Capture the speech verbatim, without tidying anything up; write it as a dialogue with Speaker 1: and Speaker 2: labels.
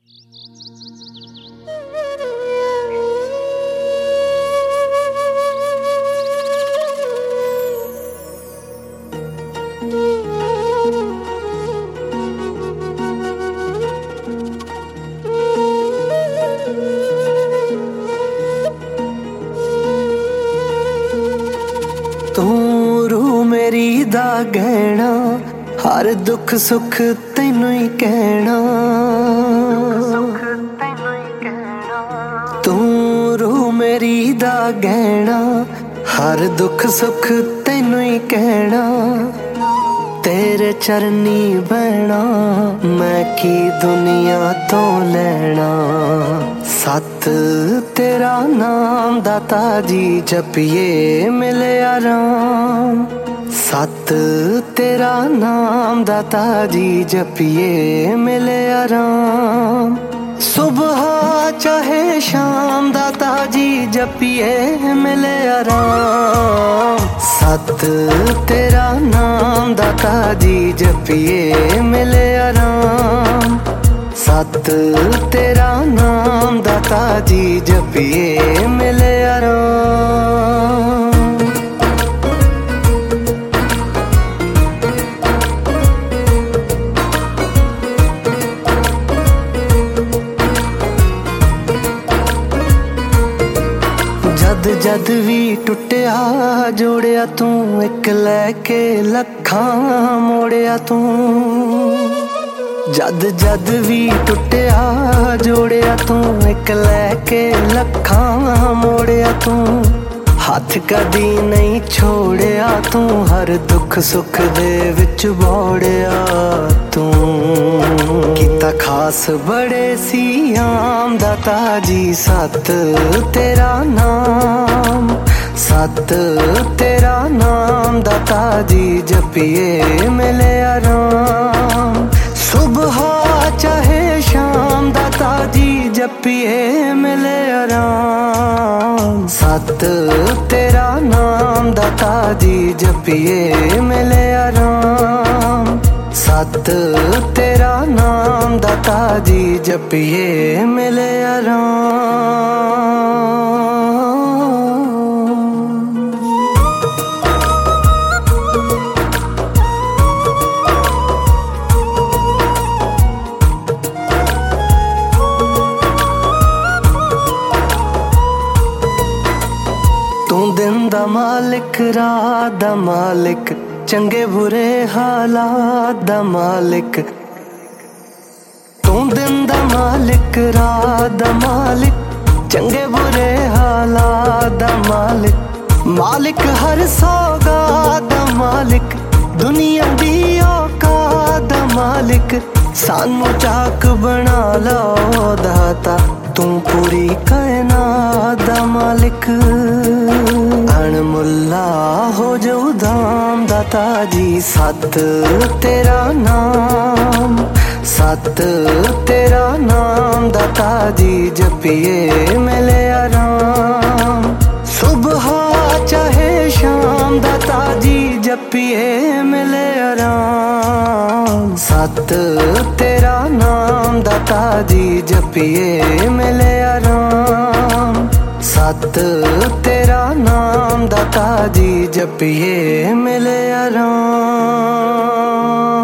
Speaker 1: तू रू मेरी दा गहना, हर दुख सुख तैनू ही कहना। तू रू मेरी दा गहना, हर दुख सुख तैनू ही कहना। तेरे चरनी बहना, मैं की दुनिया तो लेना। सत तेरा नाम दाता जी जपिए मिले आराम। सत तेरा नाम दाता जी जपिए मिले आराम। सुबह चाहे शाम दाता जी जपिए मिले आराम। सत तेरा नाम दाता जी जपिए मिले आराम। सत तेरा नाम दाता जी जपिए मिले आराम। जद जद भी टुटिया जोड़िया तू, एक लैके लखां मोड़िया तू। जद जद भी टुटिया जोड़िया तू, एक लैके लखां मोड़िया तू। हाथ कदी नहीं छोड़िया तू, हर दुख सुख दे विच बोड़िया तू। किता खास बड़े सी आम दाता जी सत तेरा नाम। सत तेरा नाम दाता जी जपिए मिले आराम। सुबह चाहे शाम दाता जी जपिए मिले आराम। सत तेरा नाम दाता जी जपिए मिले आराम। सत तेरा नाम दाता जी जपिए मिले आराम। तू दिन दा मालिक रात दा मालिक, चंगे बुरे हालात दा मालिक। तू दिन दा मालिक रात दा मालिक, चंगे बुरे हालात दा मालिक। मालिक हर सौगात दा मालिक, दुनिया दी औकात दा मालिक। सानू चाक बना लो दाता, तू पूरी कायनात दा मालिक। अनमुल्ला हो जो धाम दाता जी सत तेरा नाम। सत तेरा नाम दाता जी जपिए मिले आराम। सुबह चाहे शाम दाता जी जपिए मिले आराम। सत तेरा नाम दाता जी जपिए मिले आराम। सत तेरा नाम दाता जी जपिए मिले आराम।